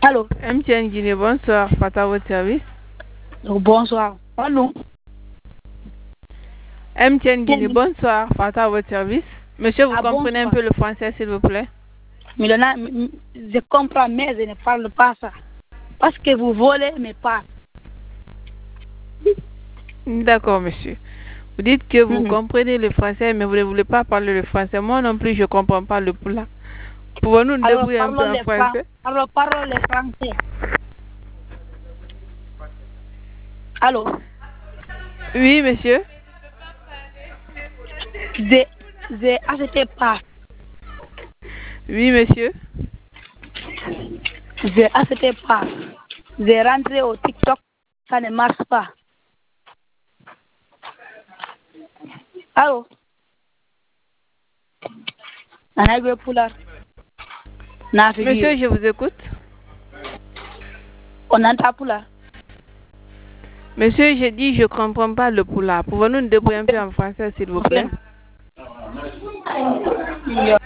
Allô? MTN Guinée, bonsoir. Fata, votre service. Bonsoir. Allô? MTN Guinée, bonsoir. Fata, votre service. Monsieur, vous comprenez un peu le français, s'il vous plaît? Mais je comprends, mais je ne parle pas ça. Parce que vous volez mes parts. D'accord, monsieur. Vous dites que vous comprenez le français, mais vous ne voulez pas parler le français. Moi non plus, je ne comprends pas le poula. Pouvons-nous nous débrouiller un peu en français? Alors, parlons le français. Allô? Oui, monsieur. J'ai acheté pas. Oui, monsieur. J'ai acheté pas. J'ai rentré au TikTok, ça ne marche pas. Allô? Monsieur, je vous écoute. On entend Poula. Monsieur, j'ai dit je ne comprends pas le poula. Pouvons-nous nous débrouiller un peu en français, s'il vous plaît?